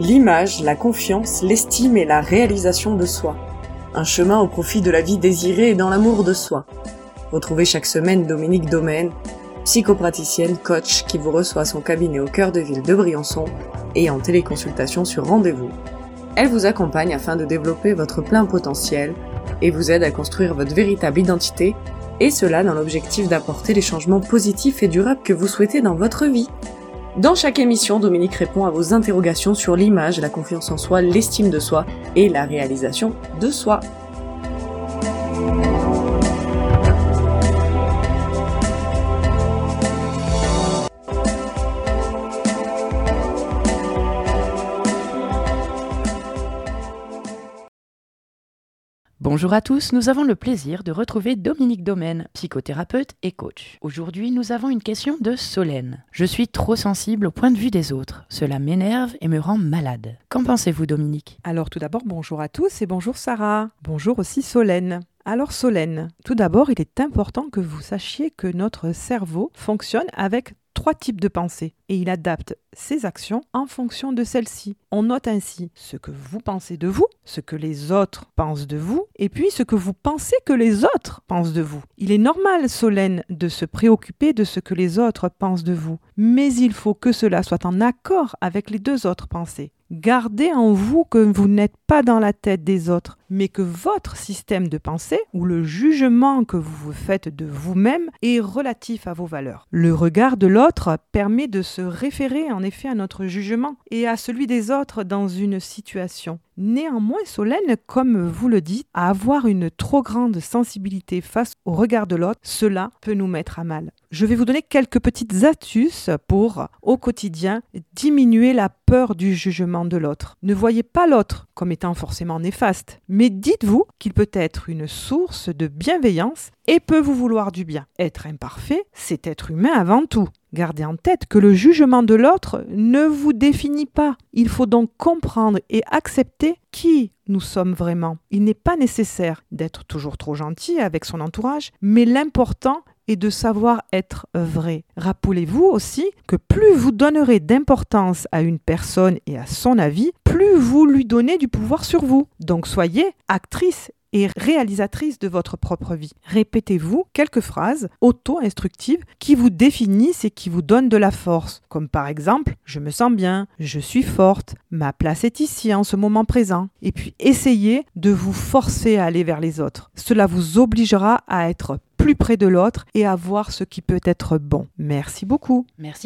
L'image, la confiance, l'estime et la réalisation de soi. Un chemin au profit de la vie désirée et dans l'amour de soi. Retrouvez chaque semaine Dominique Domaine, psychopraticienne, coach qui vous reçoit à son cabinet au cœur de ville de Briançon et en téléconsultation sur rendez-vous. Elle vous accompagne afin de développer votre plein potentiel et vous aide à construire votre véritable identité, et cela dans l'objectif d'apporter les changements positifs et durables que vous souhaitez dans votre vie. Dans chaque émission, Dominique répond à vos interrogations sur l'image, la confiance en soi, l'estime de soi et la réalisation de soi. Bonjour à tous, nous avons le plaisir de retrouver Dominique Domaine, psychothérapeute et coach. Aujourd'hui, nous avons une question de Solène. Je suis trop sensible au point de vue des autres. Cela m'énerve et me rend malade. Qu'en pensez-vous, Dominique ? Alors tout d'abord, bonjour à tous et bonjour Sarah. Bonjour aussi Solène. Alors Solène, tout d'abord, il est important que vous sachiez que notre cerveau fonctionne avec 3 types de pensées et il adapte ses actions en fonction de celles-ci. On note ainsi ce que vous pensez de vous, ce que les autres pensent de vous et puis ce que vous pensez que les autres pensent de vous. Il est normal, Solène, de se préoccuper de ce que les autres pensent de vous, mais il faut que cela soit en accord avec les 2 autres pensées. Gardez en vous que vous n'êtes pas dans la tête des autres, mais que votre système de pensée ou le jugement que vous vous faites de vous-même est relatif à vos valeurs. Le regard de l'autre permet de se référer en effet à notre jugement et à celui des autres dans une situation. Néanmoins, Solène, comme vous le dites, à avoir une trop grande sensibilité face au regard de l'autre, cela peut nous mettre à mal. Je vais vous donner quelques petites astuces pour, au quotidien, diminuer la peur du jugement de l'autre. Ne voyez pas l'autre comme étant forcément néfaste, mais dites-vous qu'il peut être une source de bienveillance et peut vous vouloir du bien. Être imparfait, c'est être humain avant tout. Gardez en tête que le jugement de l'autre ne vous définit pas. Il faut donc comprendre et accepter qui nous sommes vraiment. Il n'est pas nécessaire d'être toujours trop gentil avec son entourage, mais l'important est de savoir être vrai. Rappelez-vous aussi que plus vous donnerez d'importance à une personne et à son avis, plus vous lui donnez du pouvoir sur vous. Donc soyez actrice et réalisatrice de votre propre vie. Répétez-vous quelques phrases auto-instructives qui vous définissent et qui vous donnent de la force. Comme par exemple, je me sens bien, je suis forte, ma place est ici en ce moment présent. Et puis essayez de vous forcer à aller vers les autres. Cela vous obligera à être plus près de l'autre et à voir ce qui peut être bon. Merci beaucoup. Merci.